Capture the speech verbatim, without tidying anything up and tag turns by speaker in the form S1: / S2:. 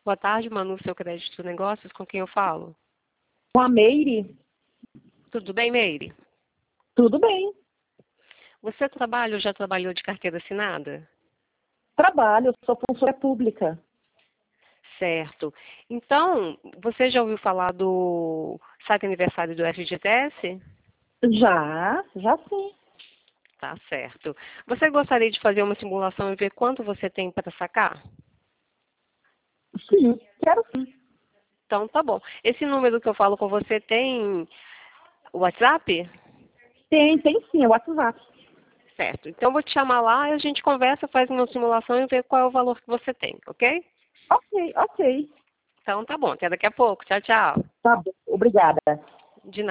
S1: Boa tarde, Manu, seu crédito negócios, com quem eu falo?
S2: Com a Meire?
S1: Tudo bem, Meire?
S2: Tudo bem.
S1: Você trabalha ou já trabalhou de carteira assinada?
S2: Trabalho, eu sou funcionária pública.
S1: Certo. Então, você já ouviu falar do site aniversário do F G T S?
S2: Já, já sim.
S1: Tá certo. Você gostaria de fazer uma simulação e ver quanto você tem para sacar?
S2: Sim, quero sim.
S1: Então, tá bom. Esse número que eu falo com você tem WhatsApp?
S2: Tem, tem sim, é o WhatsApp.
S1: Certo. Então, eu vou te chamar lá e a gente conversa, faz uma simulação e vê qual é o valor que você tem, ok?
S2: Ok, ok.
S1: Então, tá bom. Até daqui a pouco. Tchau, tchau.
S2: Tá bom, obrigada.
S1: De